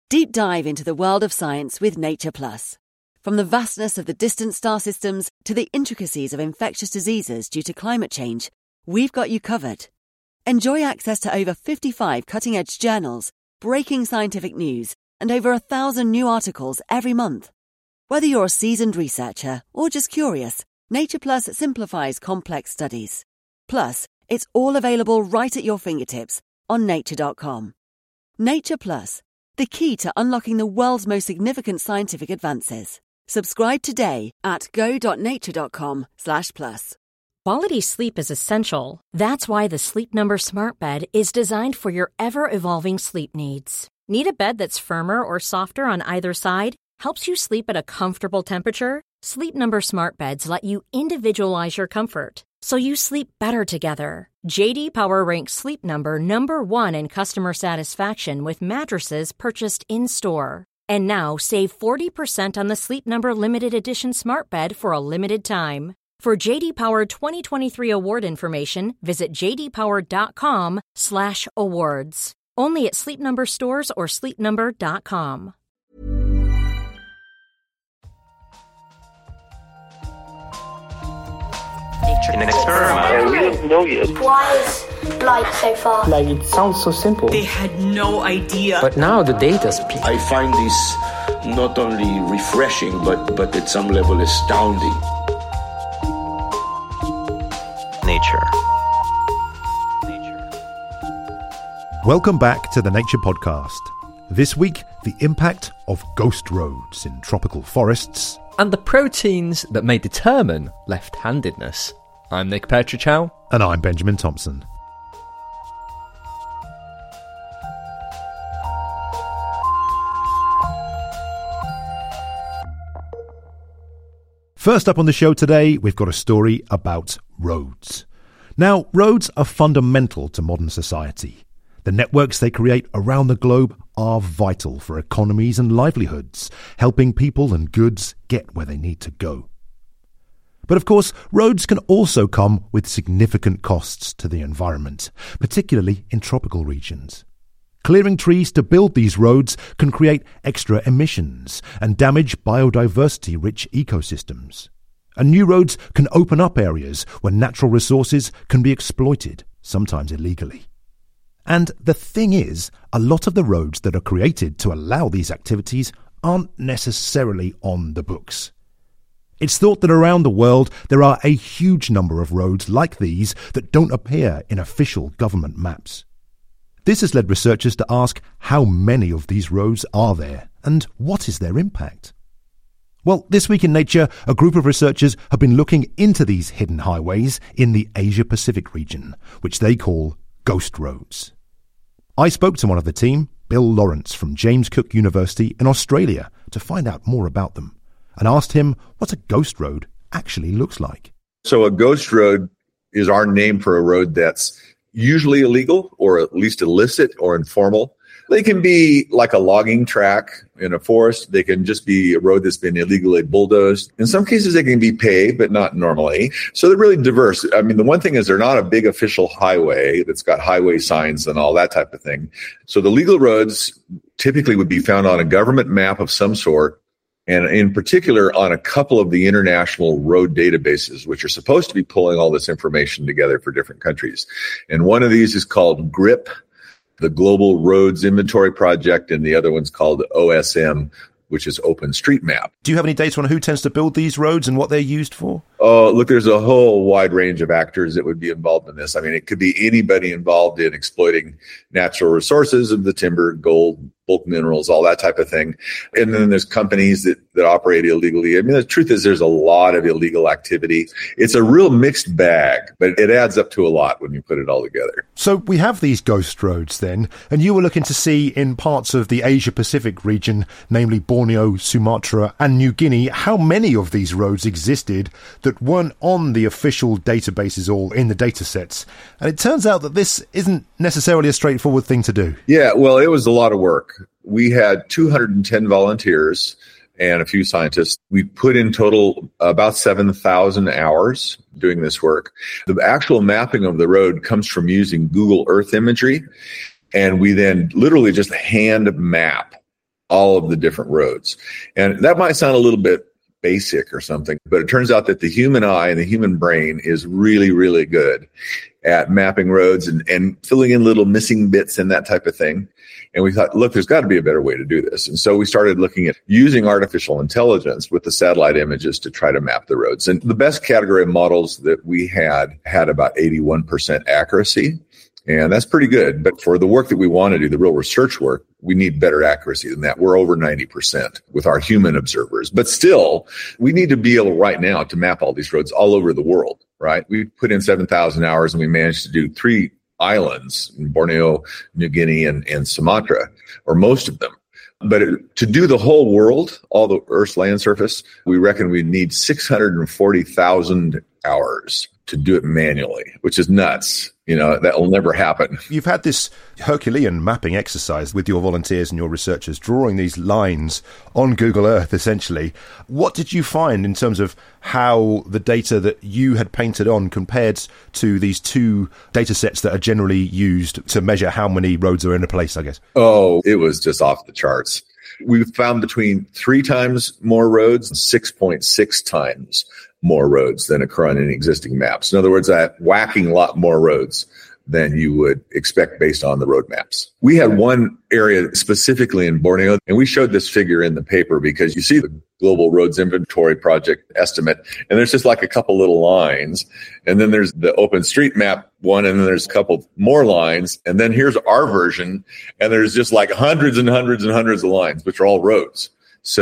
Deep dive into the world of science with Nature Plus. From the vastness of the distant star systems to the intricacies of infectious diseases due to climate change, we've got you covered. Enjoy access to over 55 cutting-edge journals, breaking scientific news, and over 1,000 new articles every month. Whether you're a seasoned researcher or just curious, Nature Plus simplifies complex studies. Plus, it's all available right at your fingertips on nature.com. Nature Plus, the key to unlocking the world's most significant scientific advances. Subscribe today at go.nature.com/plus. Quality sleep is essential. That's why the Sleep Number Smart Bed is designed for your ever-evolving sleep needs. Need a bed that's firmer or softer on either side? Helps you sleep at a comfortable temperature? Sleep Number Smart Beds let you individualize your comfort, so you sleep better together. J.D. Power ranks Sleep Number number 1 in customer satisfaction with mattresses purchased in-store. And now save 40% on the Sleep Number Limited Edition Smart Bed for a limited time. For J.D. Power 2023 award information, visit jdpower.com/awards. Only at Sleep Number stores or sleepnumber.com. In an experiment. We don't know yet. Why is light so far? Like, it sounds so simple. They had no idea. But now the data speaks. I find this not only refreshing, but at some level astounding. Nature. Welcome back to the Nature Podcast. This week, the impact of ghost roads in tropical forests. And the proteins that may determine left-handedness. I'm Nick Petrichow. And I'm Benjamin Thompson. First up on the show today, we've got a story about roads. Now, roads are fundamental to modern society. The networks they create around the globe are vital for economies and livelihoods, helping people and goods get where they need to go. But of course, roads can also come with significant costs to the environment, particularly in tropical regions. Clearing trees to build these roads can create extra emissions and damage biodiversity-rich ecosystems. And new roads can open up areas where natural resources can be exploited, sometimes illegally. And the thing is, a lot of the roads that are created to allow these activities aren't necessarily on the books. It's thought that around the world there are a huge number of roads like these that don't appear in official government maps. This has led researchers to ask how many of these roads are there and what is their impact. Well, this week in Nature, a group of researchers have been looking into these hidden highways in the Asia-Pacific region, which they call ghost roads. I spoke to one of the team, Bill Lawrence from James Cook University in Australia, to find out more about them, and asked him what a ghost road actually looks like. So a ghost road is our name for a road that's usually illegal or at least illicit or informal. They can be like a logging track in a forest. They can just be a road that's been illegally bulldozed. In some cases, they can be paved, but not normally. So they're really diverse. I mean, the one thing is they're not a big official highway that's got highway signs and all that type of thing. So the legal roads typically would be found on a government map of some sort, and in particular on a couple of the international road databases, which are supposed to be pulling all this information together for different countries. And one of these is called GRIP, the Global Roads Inventory Project, and the other one's called OSM, which is OpenStreetMap. Do you have any data on who tends to build these roads and what they're used for? Oh, look, there's a whole wide range of actors that would be involved in this. I mean, it could be anybody involved in exploiting natural resources of the timber, gold, bulk minerals, all that type of thing. And then there's companies that operate illegally. I mean, the truth is there's a lot of illegal activity. It's a real mixed bag, but it adds up to a lot when you put it all together. So we have these ghost roads then, and you were looking to see in parts of the Asia-Pacific region, namely Borneo, Sumatra and New Guinea, how many of these roads existed that weren't on the official databases or in the data sets. And it turns out that this isn't necessarily a straightforward thing to do. Yeah, well, it was a lot of work. We had 210 volunteers and a few scientists. We put in total about 7,000 hours doing this work. The actual mapping of the road comes from using Google Earth imagery, and we then literally just hand map all of the different roads. And that might sound a little bit basic or something, but it turns out that the human eye and the human brain is really, really good at mapping roads and filling in little missing bits and that type of thing. And we thought, look, there's got to be a better way to do this. And so we started looking at using artificial intelligence with the satellite images to try to map the roads. And the best category of models that we had about 81% accuracy. And that's pretty good. But for the work that we want to do, the real research work, we need better accuracy than that. We're over 90% with our human observers. But still, we need to be able right now to map all these roads all over the world, right? We put in 7,000 hours and we managed to do 3 islands in Borneo, New Guinea, and Sumatra, or most of them. But to do the whole world, all the Earth's land surface, we reckon we need 640,000 hours to do it manually, which is nuts. That will never happen. You've had this Herculean mapping exercise with your volunteers and your researchers, drawing these lines on Google Earth, essentially. What did you find in terms of how the data that you had painted on compared to these 2 data sets that are generally used to measure how many roads are in a place, I guess? Oh, it was just off the charts. We found between 3 times more roads and 6.6 times more roads than occur on any existing maps. In other words, whacking a lot more roads than you would expect based on the road maps. We had one area specifically in Borneo, and we showed this figure in the paper because you see the Global Roads Inventory Project estimate, and there's just like a couple little lines, and then there's the OpenStreetMap one, and then there's a couple more lines, and then here's our version, and there's just like hundreds and hundreds and hundreds of lines, which are all roads.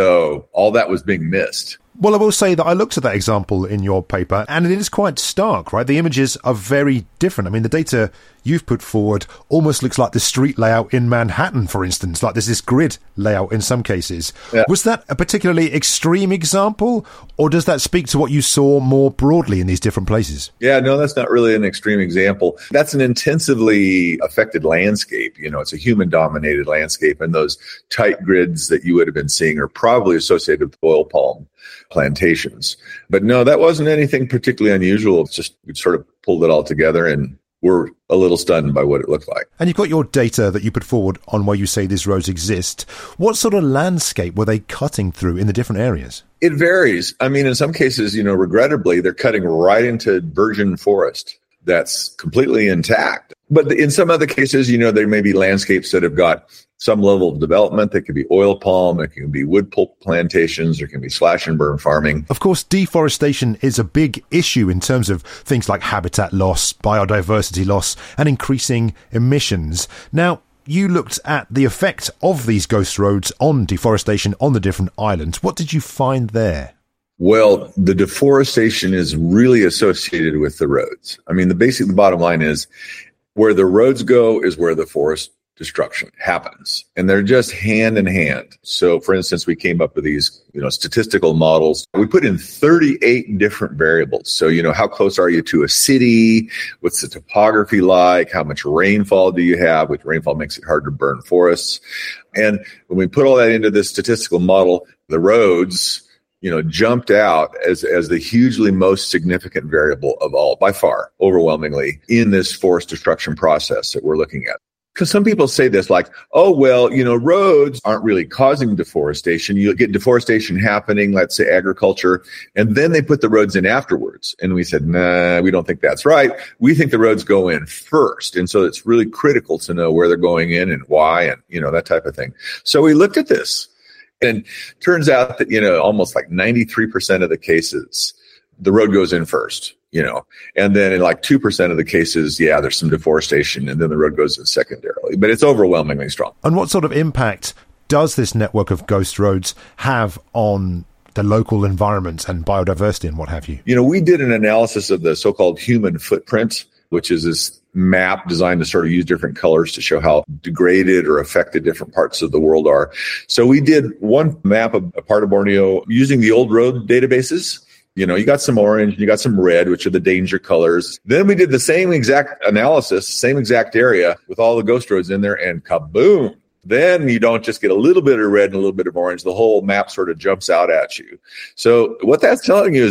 So all that was being missed. Well, I will say that I looked at that example in your paper, and it is quite stark, right? The images are very different. I mean, the data you've put forward almost looks like the street layout in Manhattan, for instance, like there's this grid layout in some cases. Yeah. Was that a particularly extreme example, or does that speak to what you saw more broadly in these different places? Yeah, no, that's not really an extreme example. That's an intensively affected landscape. It's a human-dominated landscape, and those tight grids that you would have been seeing are probably associated with oil palm plantations. But no, that wasn't anything particularly unusual. It's just we sort of pulled it all together and we're a little stunned by what it looked like. And you've got your data that you put forward on where you say these roads exist. What sort of landscape were they cutting through in the different areas? It varies. I mean, in some cases, regrettably, they're cutting right into virgin forest that's completely intact. But in some other cases, there may be landscapes that have got some level of development. That could be oil palm, it can be wood pulp plantations, there can be slash and burn farming. Of course, deforestation is a big issue in terms of things like habitat loss, biodiversity loss, and increasing emissions. Now, you looked at the effect of these ghost roads on deforestation on the different islands. What did you find there? Well, the deforestation is really associated with the roads. I mean, the bottom line is where the roads go is where the forest destruction happens. And they're just hand in hand. So, for instance, we came up with these, statistical models. We put in 38 different variables. So, how close are you to a city? What's the topography like? How much rainfall do you have? Which rainfall makes it hard to burn forests. And when we put all that into this statistical model, the roads, jumped out as the hugely most significant variable of all, by far, overwhelmingly, in this forest destruction process that we're looking at. Because some people say this like, oh, well, roads aren't really causing deforestation. You get deforestation happening, let's say agriculture, and then they put the roads in afterwards. And we said, nah, we don't think that's right. We think the roads go in first. And so it's really critical to know where they're going in and why and, that type of thing. So we looked at this. And turns out that, almost like 93% of the cases, the road goes in first, and then in like 2% of the cases, there's some deforestation and then the road goes in secondarily, but it's overwhelmingly strong. And what sort of impact does this network of ghost roads have on the local environment and biodiversity and what have you? We did an analysis of the so-called human footprint, which is this map designed to sort of use different colors to show how degraded or affected different parts of the world are. So we did one map of a part of Borneo using the old road databases. You got some orange, you got some red, which are the danger colors. Then we did the same exact analysis, same exact area with all the ghost roads in there, and kaboom. Then you don't just get a little bit of red and a little bit of orange. The whole map sort of jumps out at you. So what that's telling you is that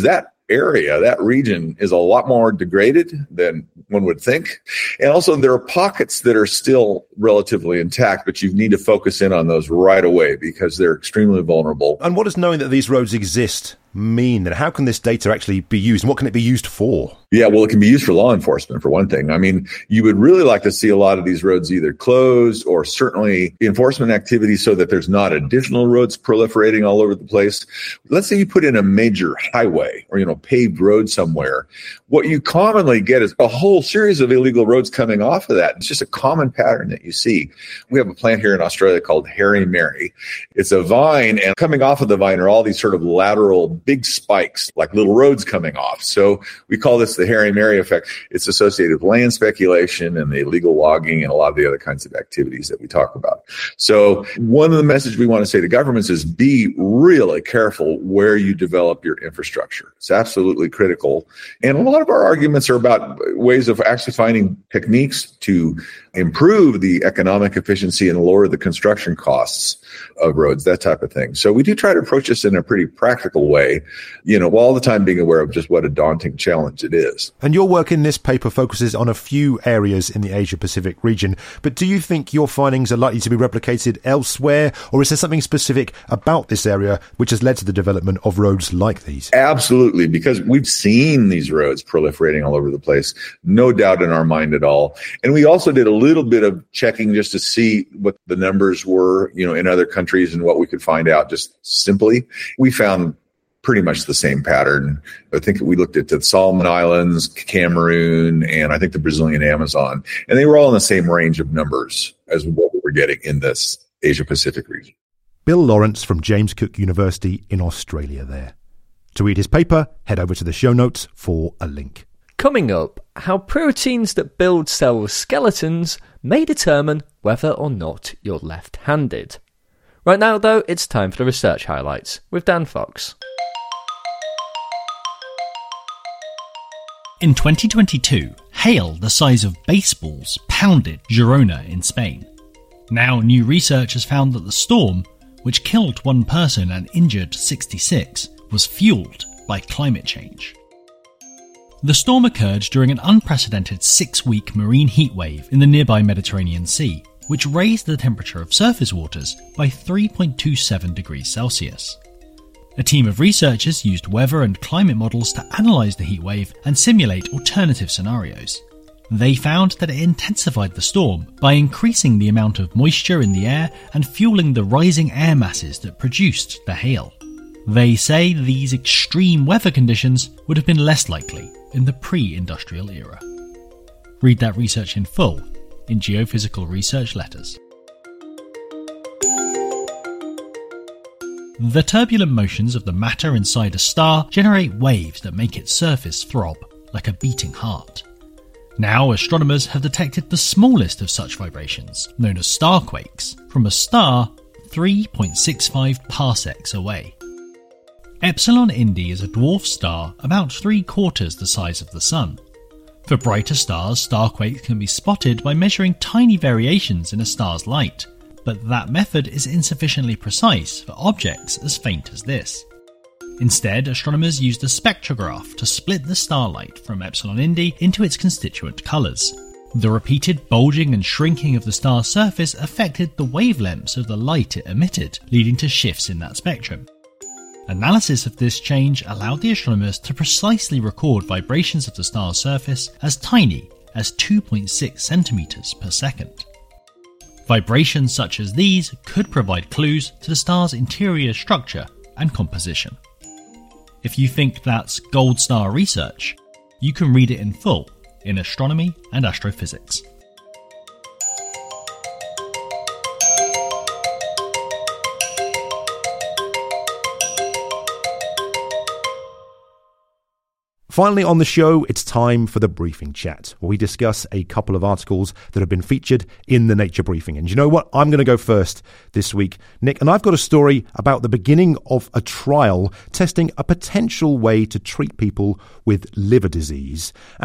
area, that region is a lot more degraded than one would think. And also there are pockets that are still relatively intact, but you need to focus in on those right away because they're extremely vulnerable. And what does knowing that these roads exist mean? And how can this data actually be used? And what can it be used for? Yeah, well, it can be used for law enforcement, for one thing. I mean, you would really like to see a lot of these roads either closed or certainly enforcement activities so that there's not additional roads proliferating all over the place. Let's say you put in a major highway or, paved road somewhere. What you commonly get is a whole series of illegal roads coming off of that. It's just a common pattern that you see. We have a plant here in Australia called Harry Mary. It's a vine, and coming off of the vine are all these sort of lateral big spikes, like little roads coming off. So we call this the Harry Mary effect. It's associated with land speculation and the illegal logging and a lot of the other kinds of activities that we talk about. So one of the messages we want to say to governments is be really careful where you develop your infrastructure. It's absolutely critical. And a lot of our arguments are about ways of actually finding techniques to improve the economic efficiency and lower the construction costs of roads, that type of thing. So we do try to approach this in a pretty practical way, while all the time being aware of just what a daunting challenge it is. And your work in this paper focuses on a few areas in the Asia-Pacific region, but do you think your findings are likely to be replicated elsewhere, or is there something specific about this area which has led to the development of roads like these? Absolutely, because we've seen these roads proliferating all over the place, no doubt in our mind at all. And we also did a little bit of checking just to see what the numbers were, in other countries and what we could find out just simply. We found pretty much the same pattern. I think we looked at the Solomon Islands, Cameroon, and I think the Brazilian Amazon, and they were all in the same range of numbers as what we were getting in this Asia-Pacific region. Bill Lawrence from James Cook University in Australia there. To read his paper, head over to the show notes for a link. Coming up, how proteins that build cell skeletons may determine whether or not you're left-handed. Right now, though, it's time for the research highlights with Dan Fox. In 2022, hail the size of baseballs pounded Girona in Spain. Now, new research has found that the storm, which killed one person and injured 66, was fueled by climate change. The storm occurred during an unprecedented 6-week marine heatwave in the nearby Mediterranean Sea, which raised the temperature of surface waters by 3.27 degrees Celsius. A team of researchers used weather and climate models to analyse the heatwave and simulate alternative scenarios. They found that it intensified the storm by increasing the amount of moisture in the air and fueling the rising air masses that produced the hail. They say these extreme weather conditions would have been less likely in the pre-industrial era. Read that research in full in Geophysical Research Letters. The turbulent motions of the matter inside a star generate waves that make its surface throb like a beating heart. Now astronomers have detected the smallest of such vibrations, known as starquakes, from a star 3.65 parsecs away. Epsilon Indi is a dwarf star about 3/4 the size of the Sun. For brighter stars, starquakes can be spotted by measuring tiny variations in a star's light, but that method is insufficiently precise for objects as faint as this. Instead, astronomers used a spectrograph to split the starlight from Epsilon Indi into its constituent colours. The repeated bulging and shrinking of the star's surface affected the wavelengths of the light it emitted, leading to shifts in that spectrum. Analysis of this change allowed the astronomers to precisely record vibrations of the star's surface as tiny as 2.6 centimeters per second. Vibrations such as these could provide clues to the star's interior structure and composition. If you think that's gold star research, you can read it in full in Astronomy and Astrophysics. Finally on the show, it's time for the briefing chat, where we discuss a couple of articles that have been featured in the Nature Briefing. And you know what? I'm going to go first this week, Nick, and I've got a story about the beginning of a trial testing a potential way to treat people with liver disease. And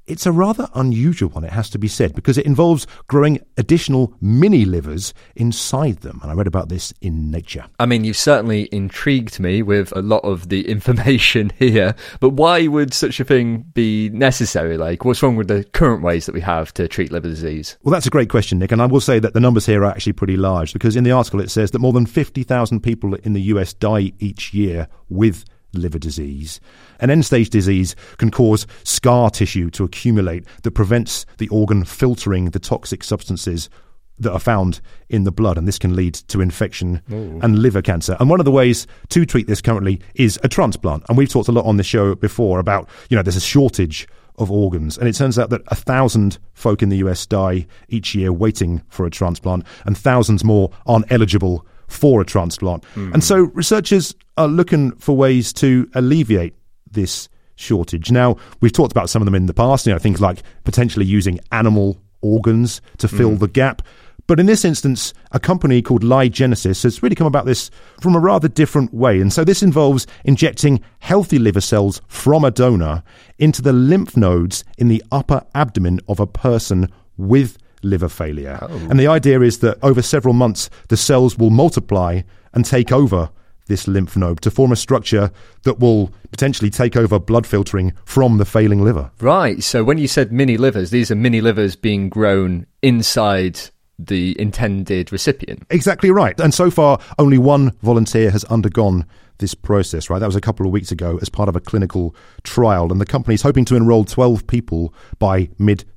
it's a rather unusual one, it has to be said, because it involves growing additional mini livers inside them. And I read about this in Nature. I mean, you've certainly intrigued me with a lot of the information here, but why would such a thing be necessary? Like, what's wrong with the current ways that we have to treat liver disease? Well, that's a great question, Nick, and I will say that the numbers here are actually pretty large, because in the article it says that more than 50,000 people in the US die each year with liver disease. An end-stage disease can cause scar tissue to accumulate that prevents the organ filtering the toxic substances that are found in the blood, and this can lead to infection and liver cancer. And one of the ways to treat this currently is a transplant. And we've talked a lot on the show before about, there's a shortage of organs, and it turns out that 1,000 folk in the US die each year waiting for a transplant, and thousands more aren't eligible for a transplant. And so researchers are looking for ways to alleviate this shortage. Now, we've talked about some of them in the past, things like potentially using animal organs to fill the gap. But in this instance, a company called Ligenesis has really come about this from a rather different way. And so this involves injecting healthy liver cells from a donor into the lymph nodes in the upper abdomen of a person with liver failure. And the idea is that over several months, the cells will multiply and take over this lymph node to form a structure that will potentially take over blood filtering from the failing liver. Right. So when you said mini livers, these are mini livers being grown inside the intended recipient. Exactly right. And so far, only one volunteer has undergone this process, right? That was a couple of weeks ago as part of a clinical trial. And the company's hoping to enroll 12 people by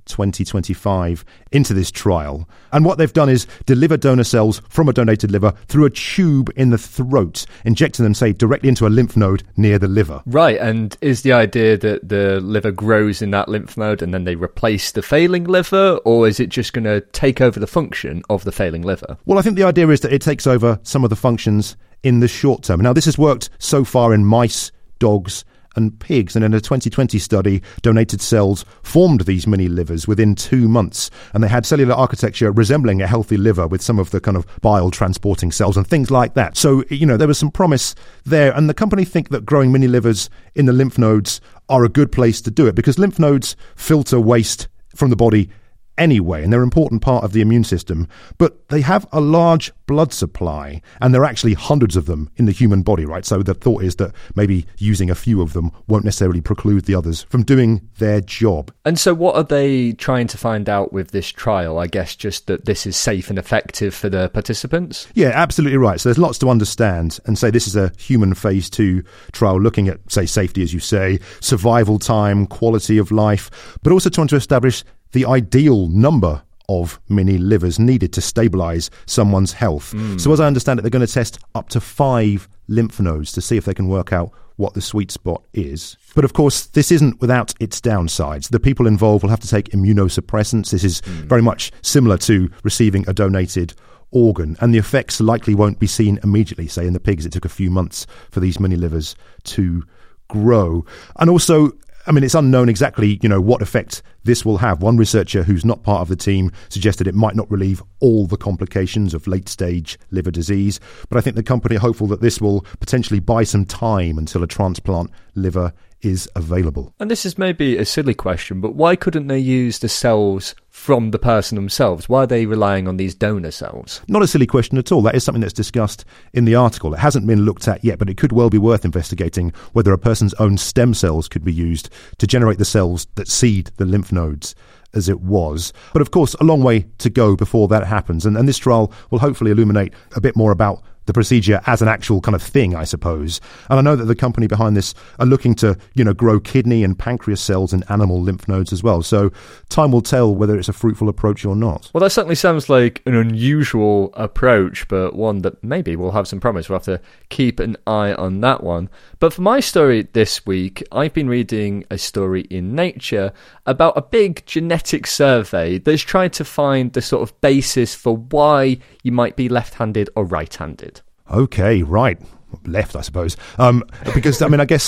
mid-2025 into this trial. And what they've done is deliver donor cells from a donated liver through a tube in the throat, injecting them, say, directly into a lymph node near the liver. Right. And is the idea that the liver grows in that lymph node and then they replace the failing liver, or is it just going to take over the function of the failing liver? Well, I think the idea is that it takes over some of the functions in the short term. Now, this has worked so far in mice, dogs, and pigs, and in a 2020 study, donated cells formed these mini livers within 2 months, and they had cellular architecture resembling a healthy liver with some of the kind of bile transporting cells and things like that. So, there was some promise there, and the company think that growing mini livers in the lymph nodes are a good place to do it, because lymph nodes filter waste from the body anyway, and they're an important part of the immune system, but they have a large blood supply, and there are actually hundreds of them in the human body, right? So the thought is that maybe using a few of them won't necessarily preclude the others from doing their job. And so what are they trying to find out with this trial? I guess just that this is safe and effective for the participants? Yeah, absolutely right. So there's lots to understand, and say this is a human phase 2 trial looking at, say, safety, as you say, survival time, quality of life, but also trying to establish the ideal number of mini livers needed to stabilise someone's health. So as I understand it, they're going to test up to 5 lymph nodes to see if they can work out what the sweet spot is. But of course, this isn't without its downsides. The people involved will have to take immunosuppressants. This is very much similar to receiving a donated organ, and the effects likely won't be seen immediately. Say in the pigs, it took a few months for these mini livers to grow. And also, it's unknown exactly, what effect this will have. One researcher who's not part of the team suggested it might not relieve all the complications of late-stage liver disease, but I think the company are hopeful that this will potentially buy some time until a transplant liver is available. And this is maybe a silly question, but why couldn't they use the cells from the person themselves? Why are they relying on these donor cells? Not a silly question at all. That is something that's discussed in the article. It hasn't been looked at yet, but it could well be worth investigating whether a person's own stem cells could be used to generate the cells that seed the lymph nodes as it was. But of course, a long way to go before that happens. And this trial will hopefully illuminate a bit more about the procedure as an actual kind of thing, I suppose. And I know that the company behind this are looking to, grow kidney and pancreas cells in animal lymph nodes as well. So time will tell whether it's a fruitful approach or not. Well, that certainly sounds like an unusual approach, but one that maybe will have some promise. We'll have to keep an eye on that one. But for my story this week, I've been reading a story in Nature about a big genetic survey that's tried to find the sort of basis for why you might be left-handed or right-handed. Okay, right. Left, I suppose. Because, I guess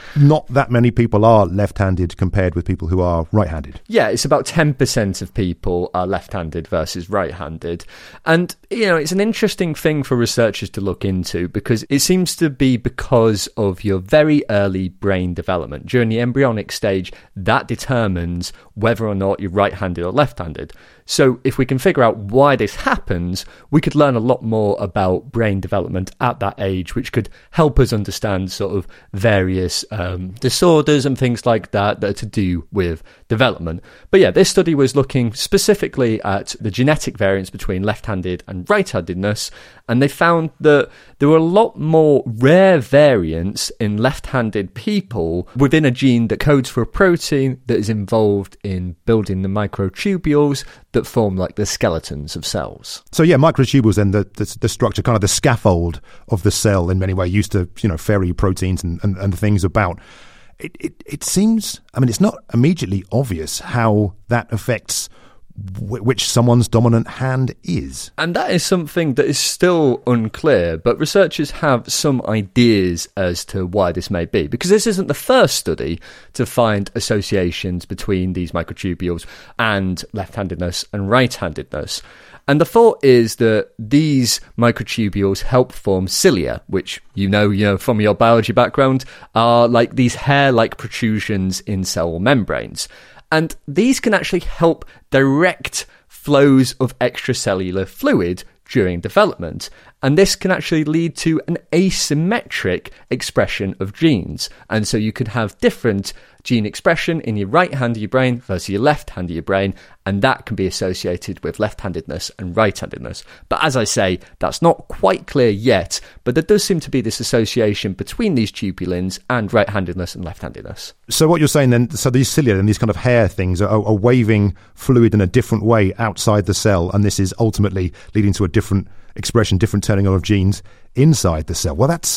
not that many people are left-handed compared with people who are right-handed. Yeah, it's about 10% of people are left-handed versus right-handed. And, it's an interesting thing for researchers to look into because it seems to be because of your very early brain development. During the embryonic stage, that determines whether or not you're right-handed or left-handed. So if we can figure out why this happens, we could learn a lot more about brain development at that age, which could help us understand sort of various disorders and things like that are to do with development. But yeah, this study was looking specifically at the genetic variance between left-handed and right-handedness, and they found that there were a lot more rare variants in left-handed people within a gene that codes for a protein that is involved in building the microtubules that form like the skeletons of cells. So yeah, microtubules then the structure, kind of the scaffold of the cell in many ways, used to ferry proteins and things about. It seems, it's not immediately obvious how that affects which someone's dominant hand is. And that is something that is still unclear, but researchers have some ideas as to why this may be, because this isn't the first study to find associations between these microtubules and left-handedness and right-handedness. And the thought is that these microtubules help form cilia, which you know from your biology background are like these hair-like protrusions in cell membranes. And these can actually help direct flows of extracellular fluid during development. And this can actually lead to an asymmetric expression of genes. And so you could have different gene expression in your right hand of your brain versus your left hand of your brain, and that can be associated with left-handedness and right-handedness. But as I say, that's not quite clear yet, but there does seem to be this association between these tubulins and right-handedness and left-handedness. So what you're saying then, so these cilia and these kind of hair things are waving fluid in a different way outside the cell, and this is ultimately leading to a different expression, different turning on of genes inside the cell. Well, that's...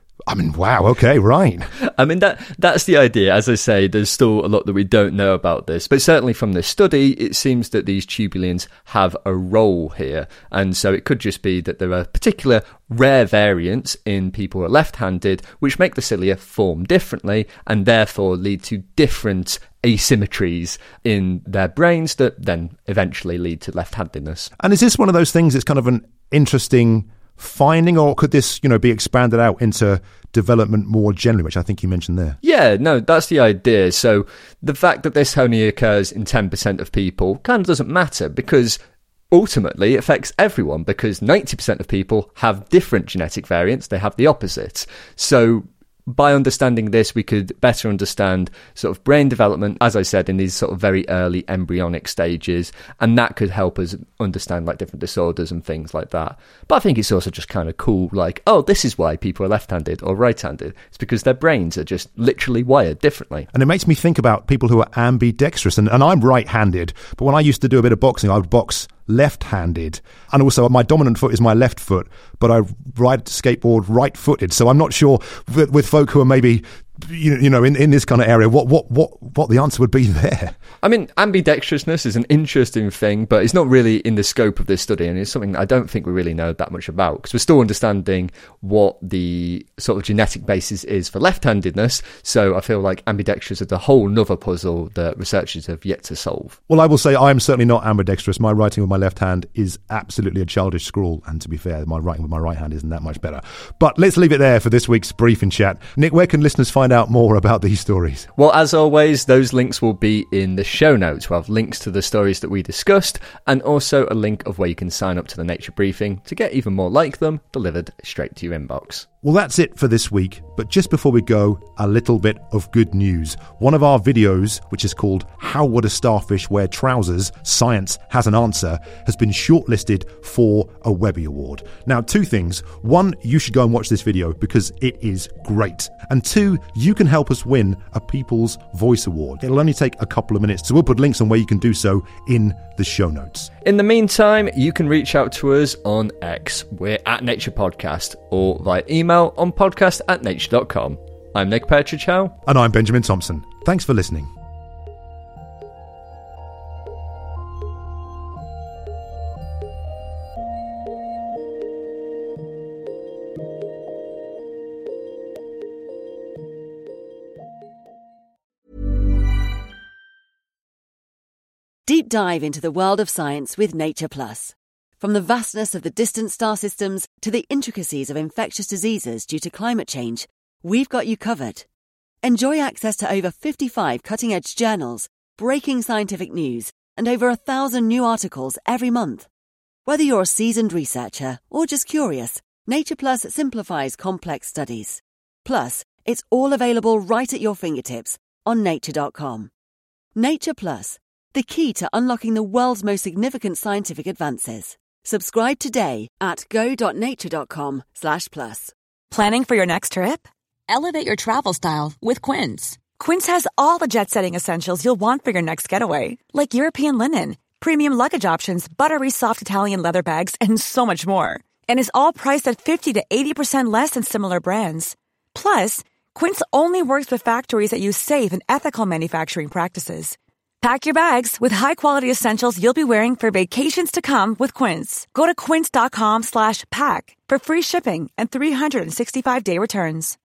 wow, okay, right. That's the idea. As I say, there's still a lot that we don't know about this, but certainly from this study, it seems that these tubulins have a role here. And so it could just be that there are particular rare variants in people who are left-handed, which make the cilia form differently and therefore lead to different asymmetries in their brains that then eventually lead to left-handedness. And is this one of those things that's kind of an interesting finding, or could this, be expanded out into development more generally, which I think you mentioned there? Yeah, no, that's the idea. So the fact that this only occurs in 10% of people kind of doesn't matter, because ultimately it affects everyone, because 90% of people have different genetic variants. They have the opposite. So by understanding this, we could better understand sort of brain development, as I said, in these sort of very early embryonic stages, and that could help us understand like different disorders and things like that. But I think it's also just kind of cool, like, oh, this is why people are left-handed or right-handed. It's because their brains are just literally wired differently. And it makes me think about people who are ambidextrous, and I'm right-handed, but when I used to do a bit of boxing, I would box left-handed, and also my dominant foot is my left foot, but I ride skateboard right-footed. So I'm not sure with folk who are maybe in this kind of area what the answer would be there. Ambidextrousness is an interesting thing, but it's not really in the scope of this study, and it's something that I don't think we really know that much about, because we're still understanding what the sort of genetic basis is for left-handedness. So I feel like ambidextrous is a whole nother puzzle that researchers have yet to solve. Well, I will say I am certainly not ambidextrous. My writing with my left hand is absolutely a childish scrawl, and to be fair, my writing with my right hand isn't that much better. But let's leave it there for this week's briefing chat. Nick, where can listeners find out more about these stories? Well, as always, those links will be in the show notes. We'll have links to the stories that we discussed, and also a link of where you can sign up to the Nature Briefing to get even more like them delivered straight to your inbox. Well, that's it for this week, but just before we go, a little bit of good news. One of our videos, which is called How Would a Starfish Wear Trousers? Science Has an Answer, has been shortlisted for a Webby Award. Now, two things. One, you should go and watch this video because it is great. And two, you can help us win a People's Voice Award. It'll only take a couple of minutes, so we'll put links on where you can do so in the show notes. In the meantime, you can reach out to us on X. We're at Nature Podcast, or via email on podcast@nature.com. I'm Nick Petrichow. And I'm Benjamin Thompson. Thanks for listening. deep dive into the world of science with Nature Plus. From the vastness of the distant star systems to the intricacies of infectious diseases due to climate change, we've got you covered. Enjoy access to over 55 cutting-edge journals, breaking scientific news, and over 1,000 new articles every month. Whether you're a seasoned researcher or just curious, Nature Plus simplifies complex studies. Plus, it's all available right at your fingertips on nature.com. Nature Plus, the key to unlocking the world's most significant scientific advances. Subscribe today at go.nature.com/plus. Planning for your next trip? Elevate your travel style with Quince. Quince has all the jet-setting essentials you'll want for your next getaway, like European linen, premium luggage options, buttery soft Italian leather bags, and so much more. And is all priced at 50 to 80% less than similar brands. Plus, Quince only works with factories that use safe and ethical manufacturing practices. Pack your bags with high-quality essentials you'll be wearing for vacations to come with Quince. Go to quince.com/pack for free shipping and 365-day returns.